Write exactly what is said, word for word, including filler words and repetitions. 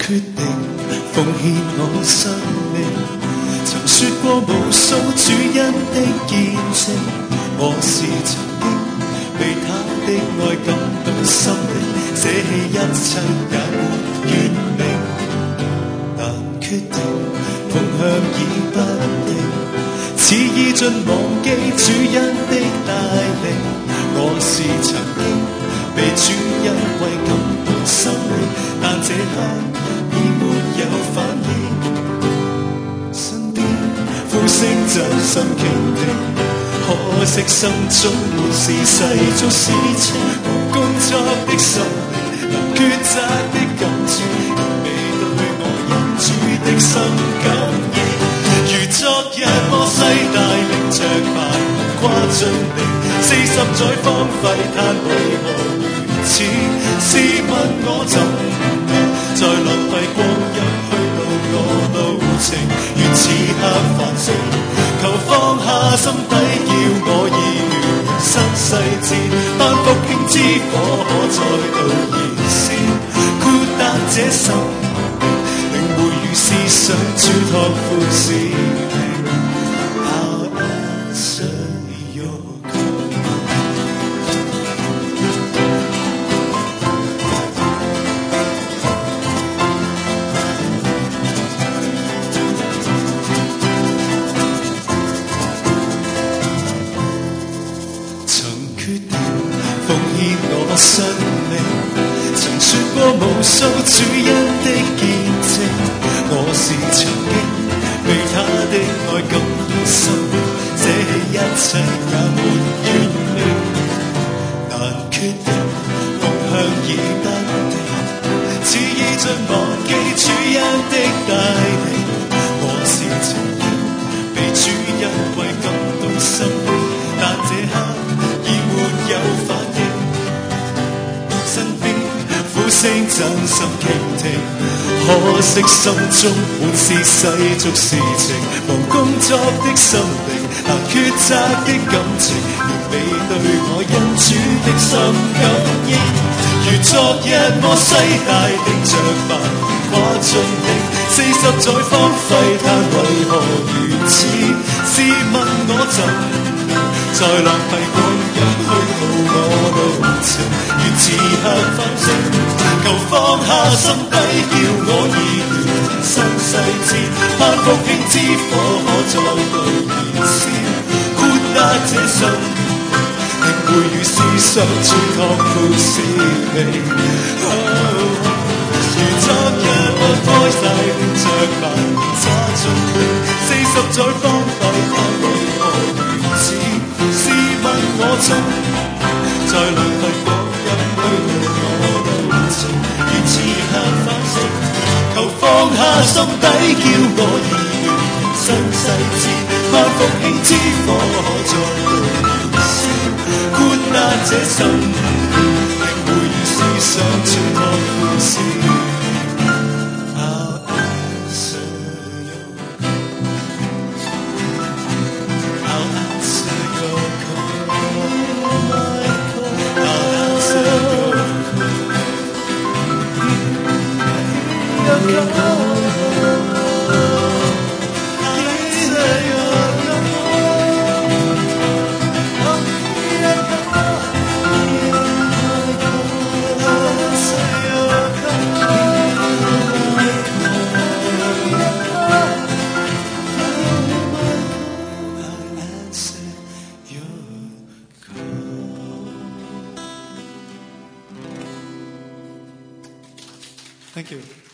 決定奉獻我生命。曾說過無數主恩的見證，我是曾經被他的愛感動心靈，捨棄一切也沒怨命。但決定奉向已不定，似意盡忘記主恩的帶領。我是曾經被主恩惠感動心靈，但這刻已沒有反應。身邊呼聲真心傾聽，可惜心中滿是世俗事情。忙工作的心靈，能抉擇的感情，仍未對我因主的心感應。如昨日摩西帶領着百民跨進地，四十載荒廢嘆為何如此？試問我怎能再浪費光陰虛度我路程？願此刻反省，求放下心底叫我意亂人生細節，盼復興之火可再度燃燒，豁達這生命，領會與思想主託付使命。生命曾說過無數主恩的見證，我是曾經被他的愛感動心靈，捨棄一切也沒怨命。但決定奉向已不定，似意盡忘記主恩的帶領。我是曾經被主恩惠感動心靈，但這刻已沒有反應。聲真心傾聽，可惜心中滿是世俗事情。忙工作的心靈，難抉擇的感情，仍未對我因主的心感應。如昨日摩西帶領着百民跨進地，四十載荒廢嘆為何如此？試問我怎能再浪費光陰虛耗我路程？願此刻反省，求放下心底叫我意亂人生細節，盼復興之火可再度燃燒，豁達這生命，領會與思想主託付使命。如昨日我開帶領着萬年跨進地，四十載荒廢嘆為何如此？試問我怎再浪費光陰虛耗我路程？願此刻反省，求放下心底叫我意亂人生細節，盼復興之火可再度燃燒，豁達這生命，領會與思想全託付使命。 Thank you.